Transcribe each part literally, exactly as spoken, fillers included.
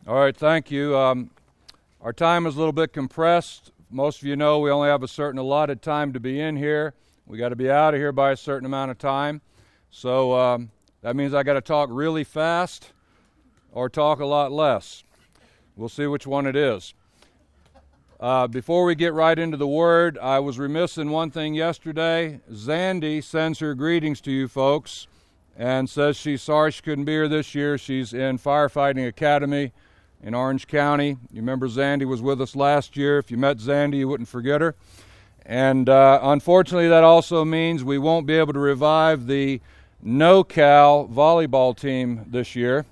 All right, thank you. Um, our time is a little bit compressed. Most of you know we only have a certain allotted time to be in here. We got to be out of here by a certain amount of time. So um, that means I got to talk really fast or talk a lot less. We'll see which one it is. Uh, before we get right into the Word, I was remiss in one thing yesterday. Zandy sends her greetings to you folks and says she's sorry she couldn't be here this year. She's in Firefighting Academy in Orange County. You remember Zandy was with us last year. If you met Zandy, you wouldn't forget her. And uh, unfortunately, that also means we won't be able to revive the No-Cal volleyball team this year.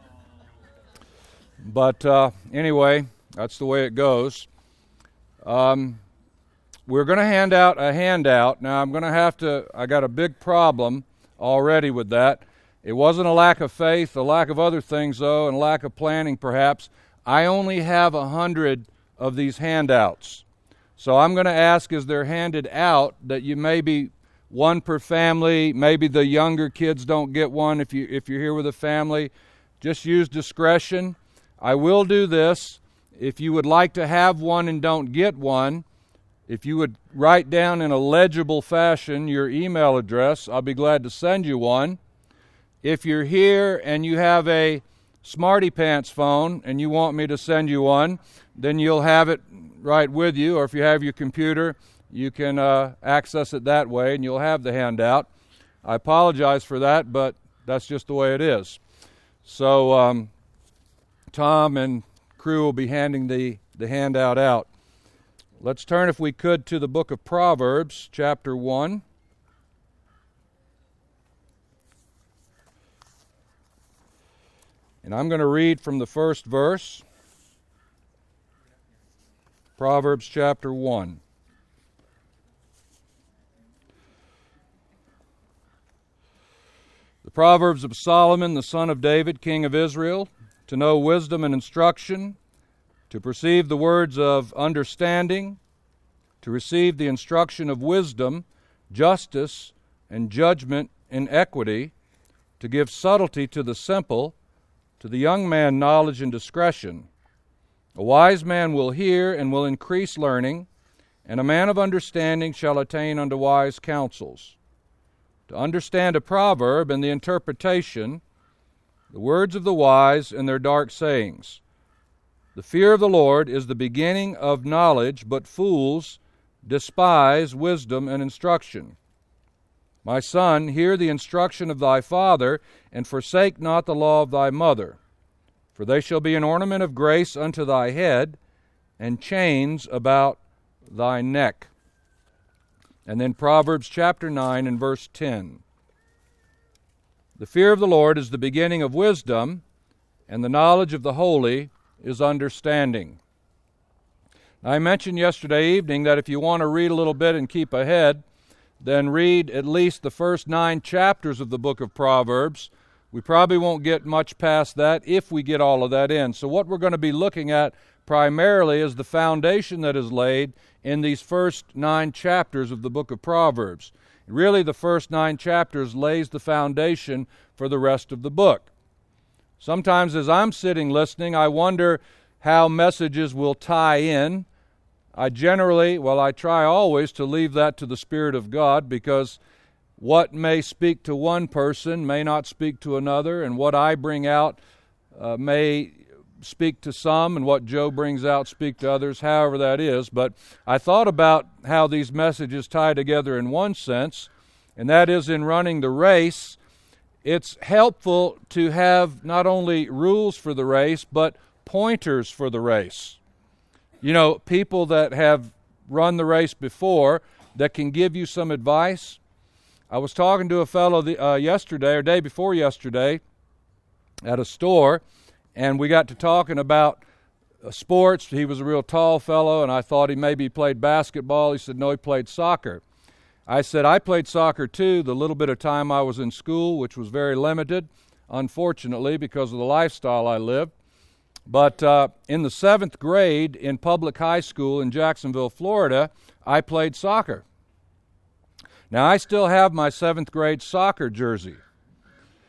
But uh, anyway, that's the way it goes. Um, we're going to hand out a handout. Now, I'm going to have to, I got a big problem already with that. It wasn't a lack of faith, a lack of other things, though, and a lack of planning, perhaps. I only have a hundred of these handouts. So I'm going to ask as they're handed out that you maybe one per family, maybe the younger kids don't get one if, you, if you're here with a family. Just use discretion. I will do this. If you would like to have one and don't get one, if you would write down in a legible fashion your email address, I'll be glad to send you one. If you're here and you have a Smarty Pants phone and you want me to send you one, then you'll have it right with you. Or if you have your computer, you can uh, access it that way and you'll have the handout. I apologize for that, but that's just the way it is. So um, Tom and crew will be handing the, the handout out. Let's turn, if we could, to the book of Proverbs, chapter one. And I'm going to read from the first verse, Proverbs chapter one. The Proverbs of Solomon, the son of David, king of Israel, to know wisdom and instruction, to perceive the words of understanding, to receive the instruction of wisdom, justice, and judgment in equity, to give subtlety to the simple, to the young man knowledge and discretion. A wise man will hear and will increase learning, and a man of understanding shall attain unto wise counsels. To understand a proverb and the interpretation, the words of the wise and their dark sayings. The fear of the Lord is the beginning of knowledge, but fools despise wisdom and instruction. My son, hear the instruction of thy father, and forsake not the law of thy mother. For they shall be an ornament of grace unto thy head, and chains about thy neck. And then Proverbs chapter nine and verse ten. The fear of the Lord is the beginning of wisdom, and the knowledge of the holy is understanding. I mentioned yesterday evening that if you want to read a little bit and keep ahead, then read at least the first nine chapters of the book of Proverbs. We probably won't get much past that if we get all of that in. So what we're going to be looking at primarily is the foundation that is laid in these first nine chapters of the book of Proverbs. Really, the first nine chapters lays the foundation for the rest of the book. Sometimes as I'm sitting listening, I wonder how messages will tie in. I generally, well, I try always to leave that to the Spirit of God, because what may speak to one person may not speak to another, and what I bring out uh, may speak to some, and what Joe brings out speak to others, however that is. But I thought about how these messages tie together in one sense, and that is in running the race. It's helpful to have not only rules for the race, but pointers for the race. You know, people that have run the race before that can give you some advice. I was talking to a fellow the, uh, yesterday, or day before yesterday, at a store, and we got to talking about uh, sports. He was a real tall fellow, and I thought he maybe played basketball. He said, no, he played soccer. I said, I played soccer too, the little bit of time I was in school, which was very limited, unfortunately, because of the lifestyle I lived. But uh, in the seventh grade in public high school in Jacksonville, Florida, I played soccer. Now, I still have my seventh grade soccer jersey.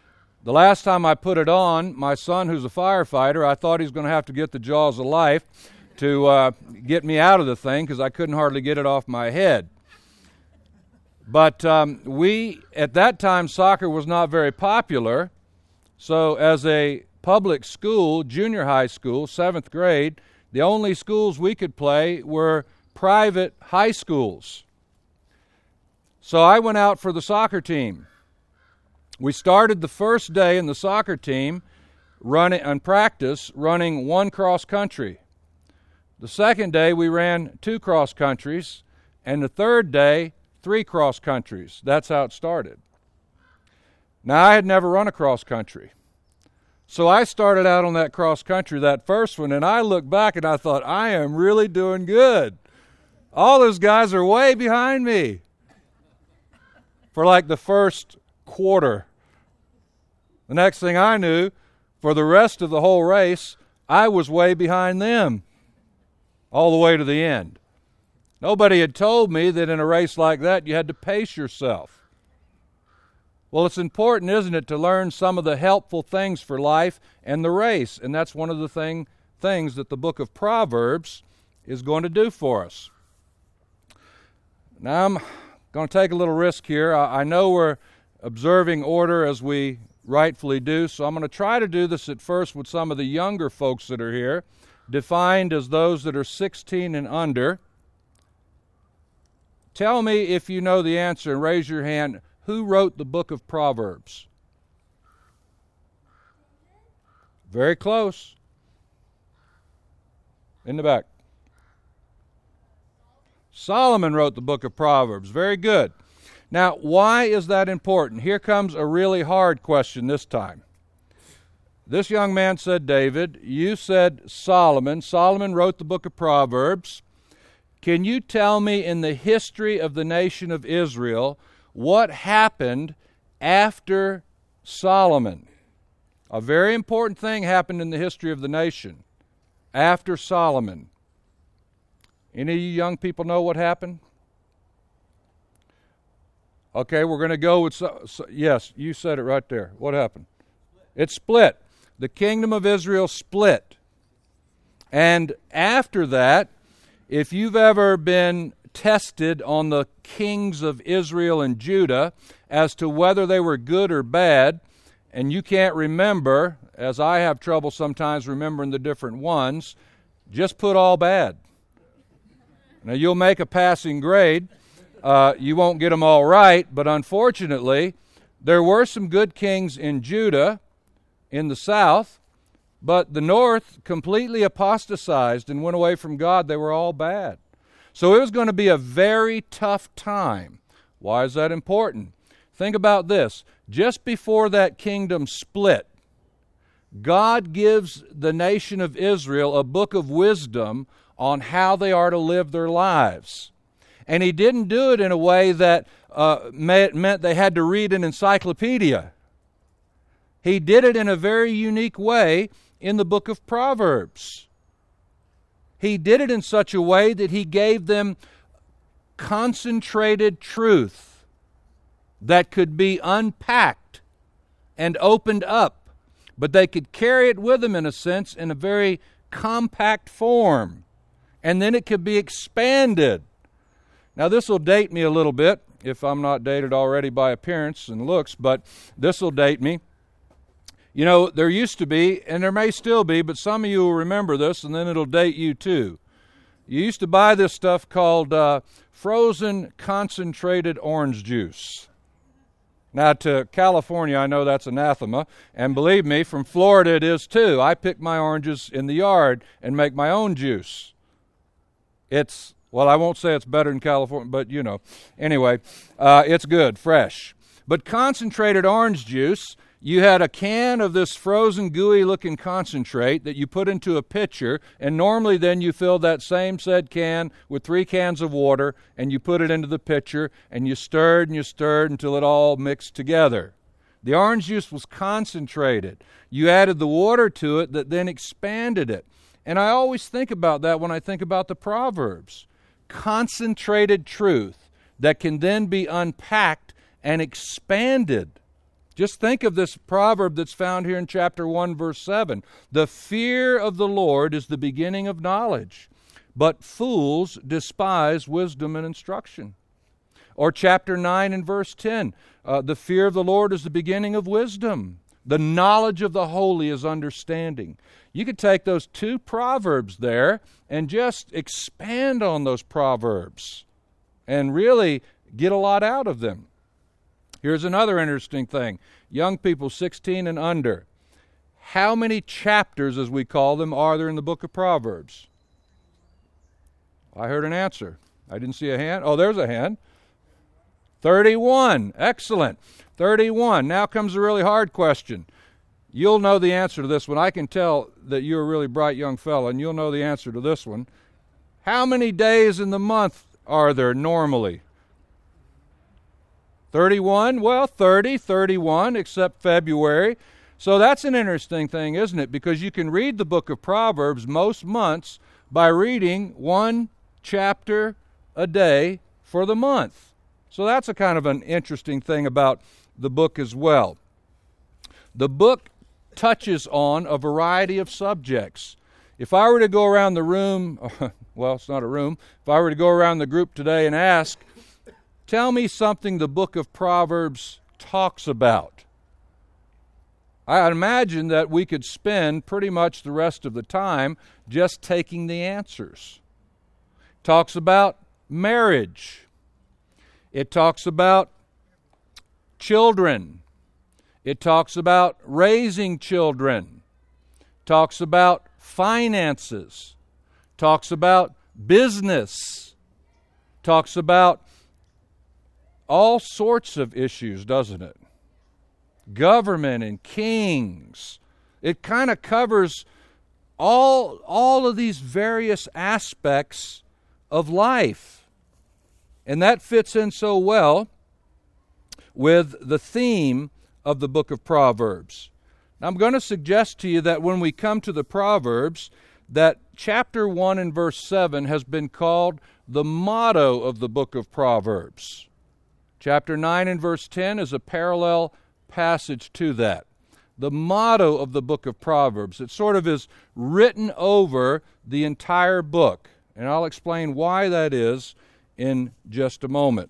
The last time I put it on, my son, who's a firefighter, I thought he was going to have to get the jaws of life to uh, get me out of the thing because I couldn't hardly get it off my head. But um, we, at that time, soccer was not very popular. So as a public school, junior high school, seventh grade, the only schools we could play were private high schools. So I went out for the soccer team. We started the first day in the soccer team running on practice, running one cross country. The second day we ran two cross countries, and the third day three cross countries. That's how it started. Now I had never run a cross country. So I started out on that cross country, that first one, and I looked back and I thought, I am really doing good. All those guys are way behind me for like the first quarter. The next thing I knew, for the rest of the whole race, I was way behind them all the way to the end. Nobody had told me that in a race like that you had to pace yourself. Well, it's important, isn't it, to learn some of the helpful things for life and the race, and that's one of the thing, things that the book of Proverbs is going to do for us. Now, I'm going to take a little risk here. I, I know we're observing order as we rightfully do, so I'm going to try to do this at first with some of the younger folks that are here, defined as those that are sixteen and under. Tell me if you know the answer and raise your hand. Who wrote the book of Proverbs? Very close. In the back. Solomon wrote the book of Proverbs. Very good. Now, why is that important? Here comes a really hard question this time. This young man said David. You said Solomon. Solomon wrote the book of Proverbs. Can you tell me in the history of the nation of Israel what happened after Solomon? A very important thing happened in the history of the nation after Solomon. Any of you young people know what happened? Okay, we're going to go with, so, so, yes, you said it right there. What happened? It split. The kingdom of Israel split. And after that, if you've ever been tested on the kings of Israel and Judah as to whether they were good or bad, and you can't remember, as I have trouble sometimes remembering the different ones, just put all bad. Now, you'll make a passing grade. Uh, you won't get them all right, but unfortunately, there were some good kings in Judah, in the south, but the north completely apostatized and went away from God. They were all bad. So it was going to be a very tough time. Why is that important? Think about this. Just before that kingdom split, God gives the nation of Israel a book of wisdom on how they are to live their lives. And he didn't do it in a way that uh, meant they had to read an encyclopedia. He did it in a very unique way in the book of Proverbs. He did it in such a way that he gave them concentrated truth that could be unpacked and opened up, but they could carry it with them, in a sense, in a very compact form, and then it could be expanded. Now, this will date me a little bit, if I'm not dated already by appearance and looks, but this will date me. You know, there used to be, and there may still be, but some of you will remember this, and then it'll date you too. You used to buy this stuff called uh, frozen concentrated orange juice. Now, to California, I know that's anathema, and believe me, from Florida it is too. I pick my oranges in the yard and make my own juice. It's, well, I won't say it's better in California, but you know. Anyway, uh, it's good, fresh. But concentrated orange juice, you had a can of this frozen, gooey-looking concentrate that you put into a pitcher, and normally then you fill that same said can with three cans of water, and you put it into the pitcher, and you stirred and you stirred until it all mixed together. The orange juice was concentrated. You added the water to it that then expanded it. And I always think about that when I think about the Proverbs. Concentrated truth that can then be unpacked and expanded Just think of this proverb that's found here in chapter one, verse seven. The fear of the Lord is the beginning of knowledge, but fools despise wisdom and instruction. Or chapter nine and verse ten. Uh, the fear of the Lord is the beginning of wisdom. The knowledge of the holy is understanding. You could take those two proverbs there and just expand on those proverbs and really get a lot out of them. Here's another interesting thing. Young people sixteen and under. How many chapters, as we call them, are there in the book of Proverbs? I heard an answer. I didn't see a hand. Oh, there's a hand. thirty-one. Excellent. thirty-one. Now comes a really hard question. You'll know the answer to this one. I can tell that you're a really bright young fellow, and you'll know the answer to this one. How many days in the month are there normally? thirty-one? Well, thirty, thirty-one, except February. So that's an interesting thing, isn't it? Because you can read the book of Proverbs most months by reading one chapter a day for the month. So that's a kind of an interesting thing about the book as well. The book touches on a variety of subjects. If I were to go around the room, well, it's not a room, if I were to go around the group today and ask, tell me something the book of Proverbs talks about, I imagine that we could spend pretty much the rest of the time just taking the answers. It talks about marriage. It talks about children. It talks about raising children. It talks about finances. It talks about business. It talks about all sorts of issues, doesn't it? Government and kings. It kind of covers all, all of these various aspects of life. And that fits in so well with the theme of the book of Proverbs. Now, I'm going to suggest to you that when we come to the Proverbs, that chapter one and verse seven has been called the motto of the book of Proverbs. Chapter nine and verse ten is a parallel passage to that. The motto of the book of Proverbs. It sort of is written over the entire book. And I'll explain why that is in just a moment.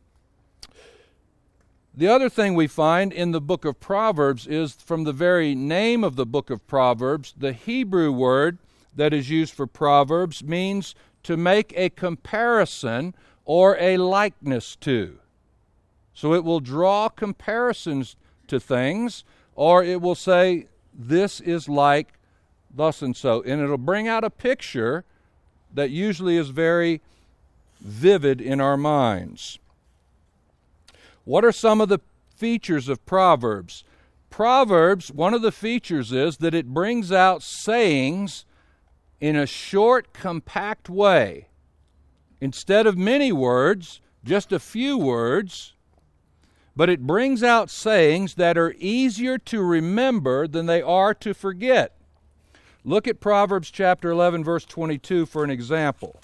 The other thing we find in the book of Proverbs is from the very name of the book of Proverbs, the Hebrew word that is used for Proverbs means to make a comparison or a likeness to. So it will draw comparisons to things, or it will say, this is like thus and so. And it'll bring out a picture that usually is very vivid in our minds. What are some of the features of Proverbs? Proverbs, one of the features is that it brings out sayings in a short, compact way. Instead of many words, just a few words, but it brings out sayings that are easier to remember than they are to forget. Look at Proverbs chapter eleven, verse twenty-two for an example.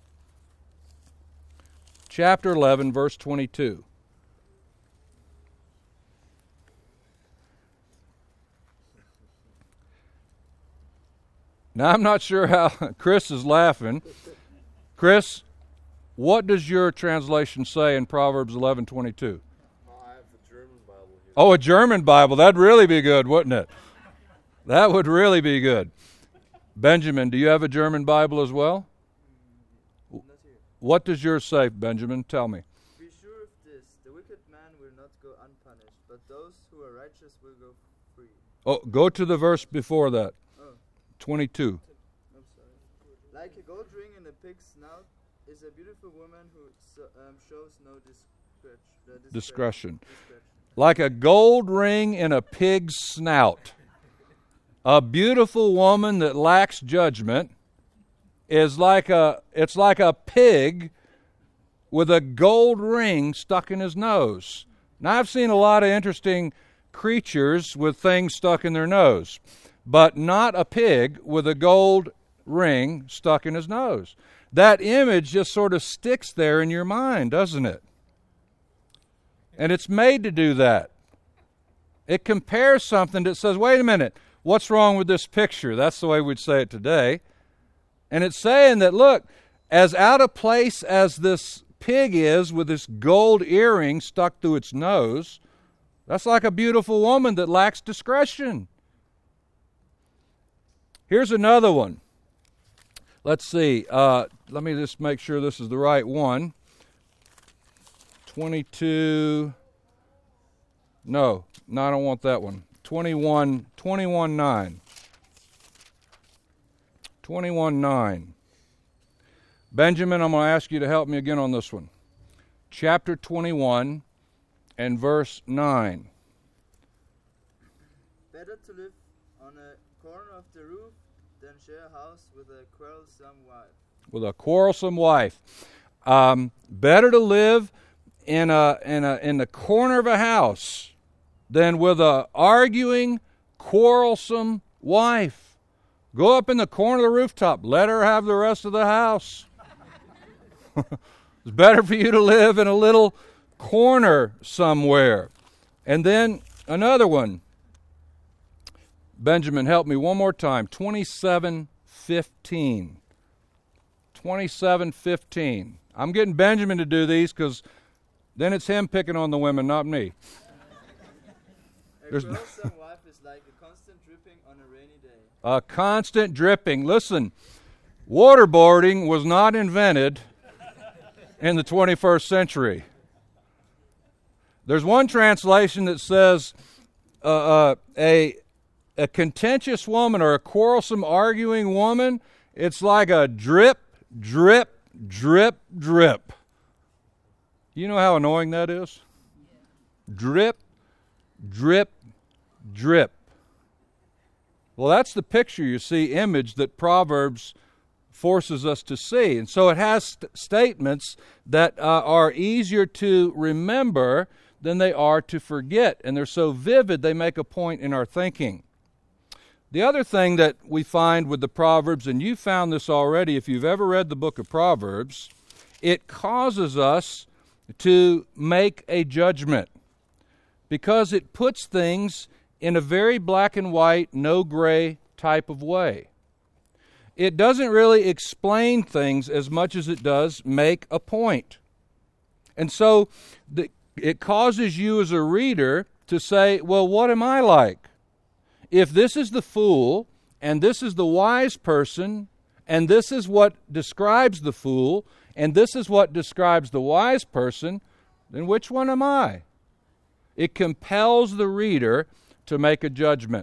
Chapter eleven, verse twenty-two. Now, I'm not sure how Chris is laughing. Chris, what does your translation say in Proverbs eleven twenty-two? I have a German Bible here. Oh, a German Bible. That'd really be good, wouldn't it? That would really be good. Benjamin, do you have a German Bible as well? Not here. What does yours say, Benjamin? Tell me. Be sure of this, the wicked man will not go unpunished, but those who are righteous will go free. Oh, go to the verse before that. Oh. twenty-two. I'm sorry. Like a gold ring in a pig's snout is a beautiful woman who so, um, shows no discretion. Uh, discretion. Discretion. discretion. Like a gold ring in a pig's snout. A beautiful woman that lacks judgment is like a, it's like a pig with a gold ring stuck in his nose. Now, I've seen a lot of interesting creatures with things stuck in their nose, but not a pig with a gold ring stuck in his nose. That image just sort of sticks there in your mind, doesn't it? And it's made to do that. It compares something that says, wait a minute, what's wrong with this picture? That's the way we'd say it today. And it's saying that, look, as out of place as this pig is with this gold earring stuck through its nose, that's like a beautiful woman that lacks discretion. Here's another one. Let's see. Uh, let me just make sure this is the right one. twenty-two. No, no, I don't want that one. twenty-one, twenty-one nine. twenty-one nine. Benjamin, I'm going to ask you to help me again on this one. Chapter twenty-one and verse nine. Better to live on a corner of the roof than share a house with a quarrelsome wife. With a quarrelsome wife. Um, better to live in a in a in the corner of a house than with a arguing, quarrelsome wife. Go up in the corner of the rooftop. Let her have the rest of the house. It's better for you to live in a little corner somewhere. And then another one. Benjamin, help me one more time. twenty-seven fifteen. twenty-seven fifteen. I'm getting Benjamin to do these because then it's him picking on the women, not me. A quarrelsome wife is like a constant dripping on a rainy day. A constant dripping. Listen, waterboarding was not invented in the twenty-first century. There's one translation that says uh, uh, a a contentious woman or a quarrelsome arguing woman, it's like a drip, drip, drip, drip. You know how annoying that is? Drip, drip, drip. Well, that's the picture, you see, image that Proverbs forces us to see. And so it has st- statements that uh, are easier to remember than they are to forget. And they're so vivid, they make a point in our thinking. The other thing that we find with the Proverbs, and you found this already if you've ever read the book of Proverbs, it causes us to make a judgment because it puts things in a very black and white, no gray type of way. It doesn't really explain things as much as it does make a point. And so the, it causes you as a reader to say, well, what am I like? If this is the fool, and this is the wise person, and this is what describes the fool, and this is what describes the wise person, then which one am I? It compels the reader to make a judgment.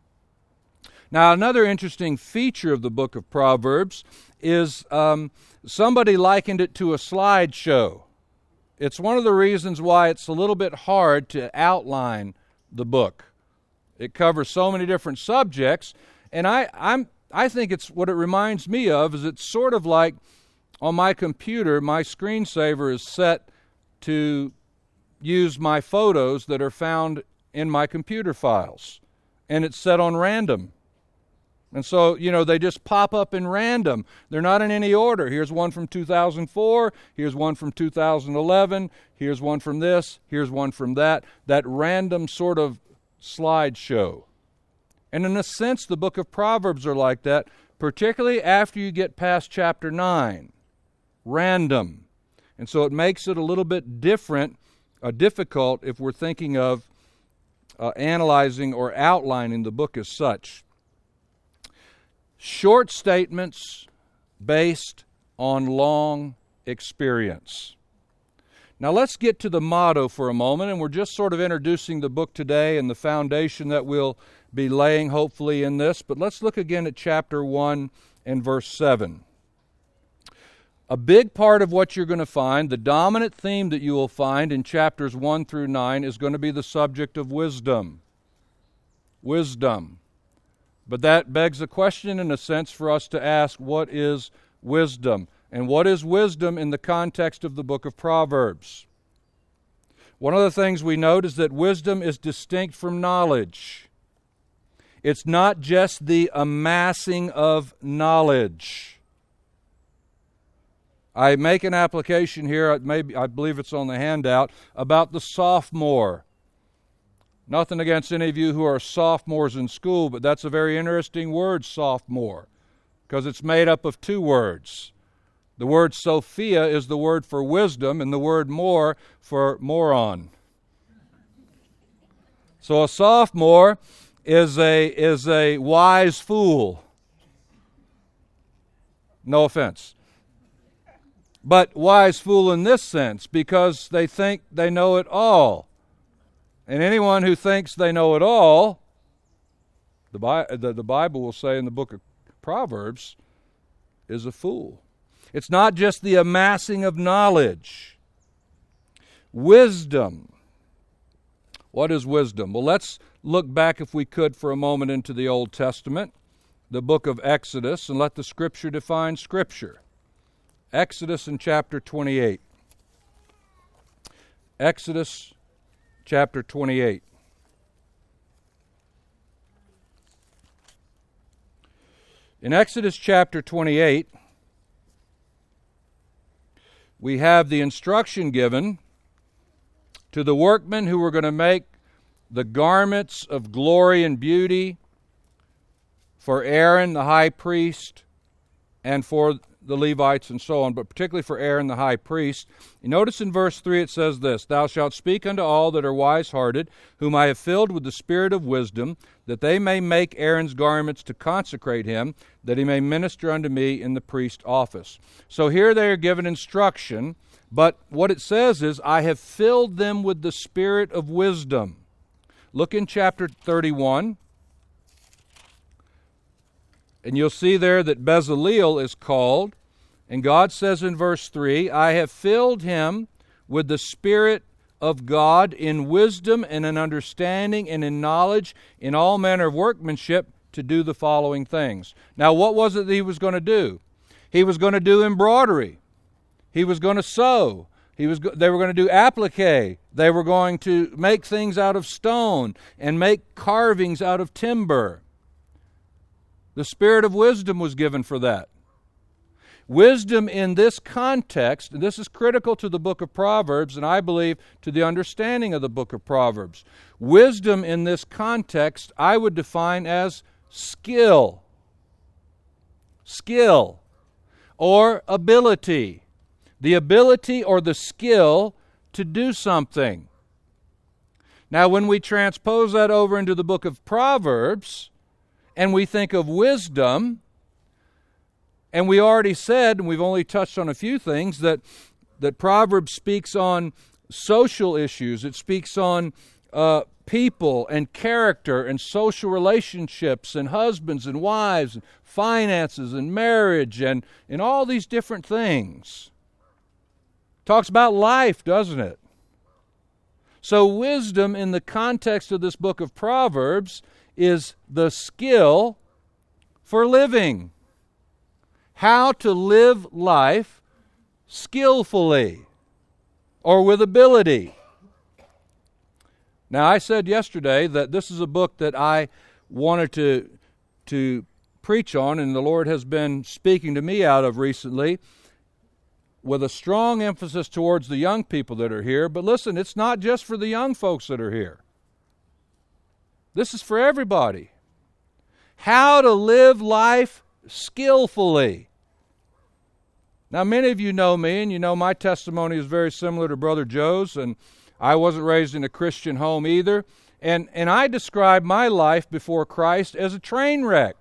Now, another interesting feature of the book of Proverbs is um, somebody likened it to a slideshow. It's one of the reasons why it's a little bit hard to outline the book. It covers so many different subjects, and I I'm I think it's what it reminds me of is it's sort of like on my computer, my screensaver is set to use my photos that are found in my computer files, and it's set on random. And so, you know, they just pop up in random. They're not in any order. Here's one from two thousand four, here's one from two thousand eleven, here's one from this, here's one from that. That random sort of slideshow. And in a sense, the book of Proverbs are like that, particularly after you get past chapter nine. Random. And so it makes it a little bit different, uh, difficult if we're thinking of uh, analyzing or outlining the book as such. Short statements based on long experience. Now let's get to the motto for a moment, and we're just sort of introducing the book today and the foundation that we'll be laying hopefully in this, but let's look again at chapter one and verse seven. A big part of what you're going to find, the dominant theme that you will find in chapters one through nine is going to be the subject of wisdom. Wisdom. But that begs a question in a sense for us to ask, what is wisdom? And what is wisdom in the context of the book of Proverbs? One of the things we note is that wisdom is distinct from knowledge. It's not just the amassing of knowledge. I make an application here, maybe I believe it's on the handout, about the sophomore. Nothing against any of you who are sophomores in school, but that's a very interesting word, sophomore, because it's made up of two words. The word Sophia is the word for wisdom, and the word more for moron. So a sophomore is a is a wise fool. No offense. But wise fool in this sense, because they think they know it all. And anyone who thinks they know it all, the, Bi- the, the Bible will say in the book of Proverbs, is a fool. It's not just the amassing of knowledge. Wisdom. What is wisdom? Well, let's look back, if we could, for a moment into the Old Testament, the book of Exodus, and let the Scripture define Scripture. Exodus in chapter twenty-eight. Exodus chapter twenty-eight. In Exodus chapter twenty-eight, we have the instruction given to the workmen who were going to make the garments of glory and beauty for Aaron the high priest and for the Levites and so on, but particularly for Aaron the high priest. You notice in verse three it says this, "Thou shalt speak unto all that are wise-hearted, whom I have filled with the spirit of wisdom, that they may make Aaron's garments to consecrate him, that he may minister unto me in the priest office." So here they are given instruction, but what it says is, "I have filled them with the spirit of wisdom." Look in chapter thirty-one. And you'll see there that Bezaleel is called. And God says in verse three, "I have filled him with the Spirit of God in wisdom and in understanding and in knowledge, in all manner of workmanship, to do the following things." Now, what was it that he was going to do? He was going to do embroidery. He was going to sew. He was. Go- they were going to do applique. They were going to make things out of stone and make carvings out of timber. The spirit of wisdom was given for that. Wisdom in this context, and this is critical to the book of Proverbs, and I believe to the understanding of the book of Proverbs. Wisdom in this context I would define as skill. Skill or ability. The ability or the skill to do something. Now, when we transpose that over into the book of Proverbs, and we think of wisdom, and we already said, and we've only touched on a few things, that, that Proverbs speaks on social issues. It speaks on uh, people and character and social relationships and husbands and wives and finances and marriage and, and all these different things. Talks about life, doesn't it? So wisdom in the context of this book of Proverbs is the skill for living. How to live life skillfully or with ability. Now, I said yesterday that this is a book that I wanted to, to preach on, and the Lord has been speaking to me out of recently with a strong emphasis towards the young people that are here. But listen, it's not just for the young folks that are here. This is for everybody. How to live life skillfully. Now, many of you know me, and you know my testimony is very similar to Brother Joe's, and I wasn't raised in a Christian home either. And, and I describe my life before Christ as a train wreck.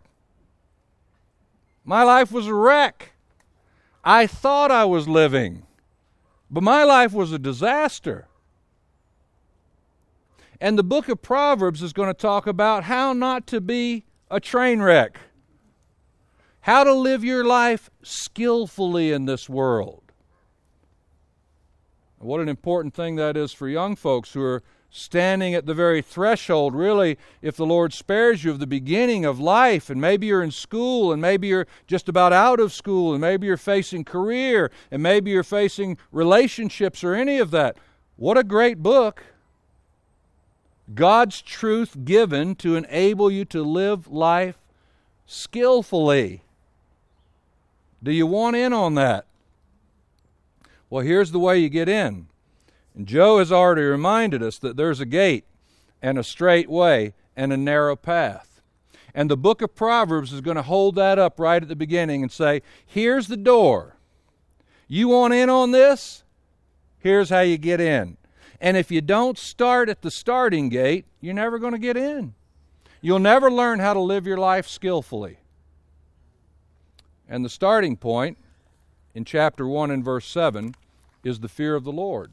My life was a wreck. I thought I was living, but my life was a disaster. And the book of Proverbs is going to talk about how not to be a train wreck. How to live your life skillfully in this world. What an important thing that is for young folks who are standing at the very threshold, really, if the Lord spares you, of the beginning of life, and maybe you're in school, and maybe you're just about out of school, and maybe you're facing career, and maybe you're facing relationships or any of that. What a great book. God's truth given to enable you to live life skillfully. Do you want in on that? Well, here's the way you get in. And Joe has already reminded us that there's a gate. and a straight way and a narrow path. And the book of Proverbs is going to hold that up right at the beginning and say, here's the door. You want in on this? Here's how you get in. And if you don't start at the starting gate, you're never going to get in. You'll never learn how to live your life skillfully. And the starting point in chapter one and verse seven is the fear of the Lord.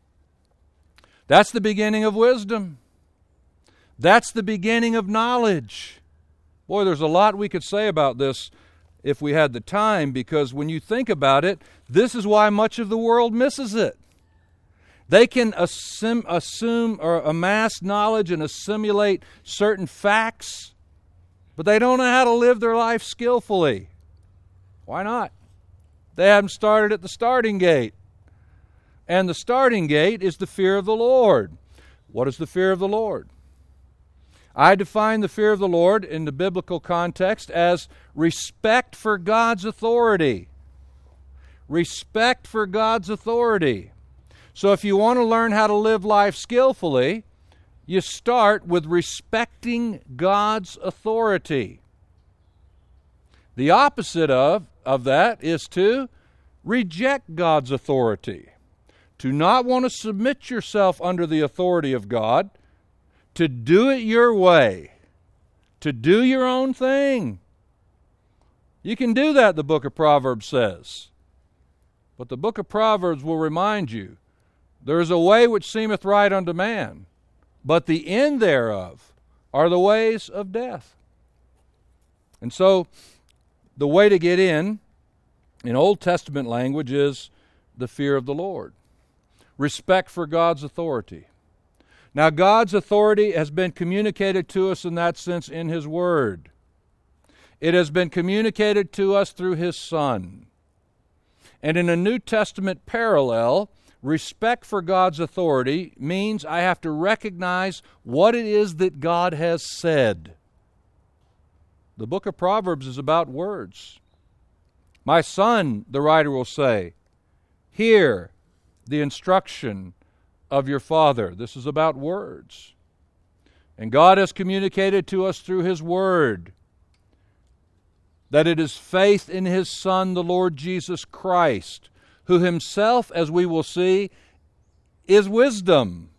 That's the beginning of wisdom. That's the beginning of knowledge. Boy, there's a lot we could say about this if we had the time, because when you think about it, this is why much of the world misses it. They can assume, assume or amass knowledge and assimilate certain facts, but they don't know how to live their life skillfully. Why not? They haven't started at the starting gate. And the starting gate is the fear of the Lord. What is the fear of the Lord? I define the fear of the Lord in the biblical context as respect for God's authority. Respect for God's authority. So if you want to learn how to live life skillfully, you start with respecting God's authority. The opposite of, of that is to reject God's authority. To not want to submit yourself under the authority of God, to do it your way, to do your own thing. You can do that, the book of Proverbs says. But the book of Proverbs will remind you, there is a way which seemeth right unto man, but the end thereof are the ways of death. And so, the way to get in, in Old Testament language, is the fear of the Lord. Respect for God's authority. Now, God's authority has been communicated to us in that sense in His Word. It has been communicated to us through His Son. And in a New Testament parallel, respect for God's authority means I have to recognize what it is that God has said. The book of Proverbs is about words. My son, the writer will say, hear the instruction of your father. This is about words. And God has communicated to us through His Word that it is faith in His Son, the Lord Jesus Christ, who Himself, as we will see, is wisdom,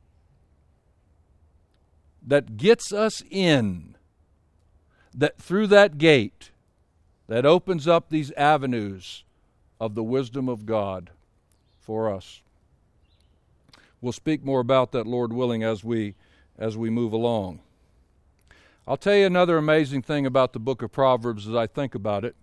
that gets us in, that through that gate that opens up these avenues of the wisdom of God for us. We'll speak more about that, Lord willing, as we as we move along. I'll tell you another amazing thing about the book of Proverbs as I think about it.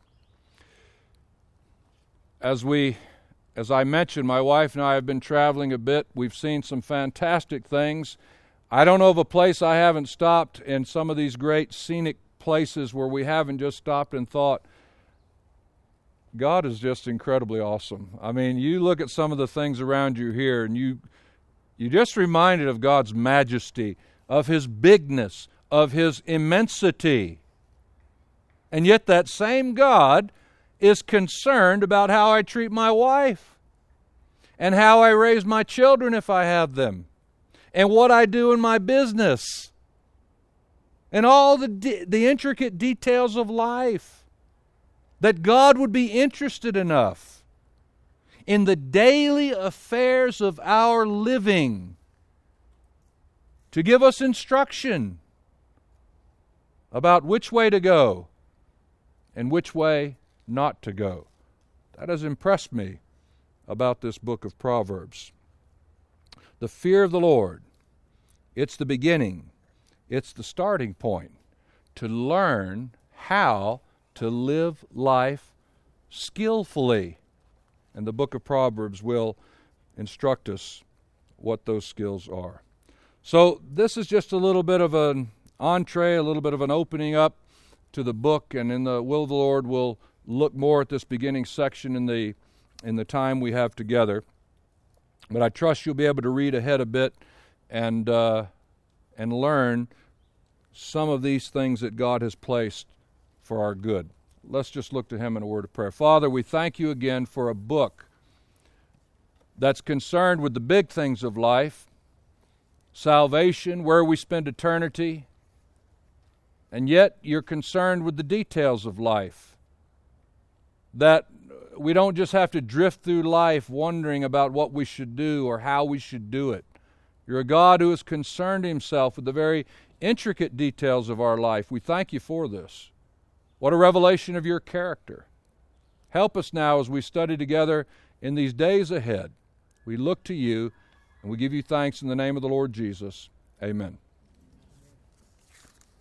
As we As I mentioned, my wife and I have been traveling a bit. We've seen some fantastic things. I don't know of a place I haven't stopped in some of these great scenic places where we haven't just stopped and thought, God is just incredibly awesome. I mean, you look at some of the things around you here and you you just reminded of God's majesty, of His bigness, of His immensity. And yet that same God is concerned about how I treat my wife and how I raise my children if I have them and what I do in my business and all the de- the intricate details of life. That God would be interested enough in the daily affairs of our living to give us instruction about which way to go and which way not to go. That has impressed me about this book of Proverbs. The fear of the Lord, it's the beginning, it's the starting point to learn how to live life skillfully. And the book of Proverbs will instruct us what those skills are. So this is just a little bit of an entree, a little bit of an opening up to the book, and in the will of the Lord we'll look more at this beginning section in the in the time we have together. But I trust you'll be able to read ahead a bit and uh, and learn some of these things that God has placed for our good. Let's just look to Him in a word of prayer. Father, we thank You again for a book that's concerned with the big things of life, salvation, where we spend eternity, and yet you're concerned with the details of life. That we don't just have to drift through life wondering about what we should do or how we should do it. You're a God who has concerned Himself with the very intricate details of our life. We thank You for this. What a revelation of Your character. Help us now as we study together in these days ahead. We look to You, and we give You thanks in the name of the Lord Jesus. Amen.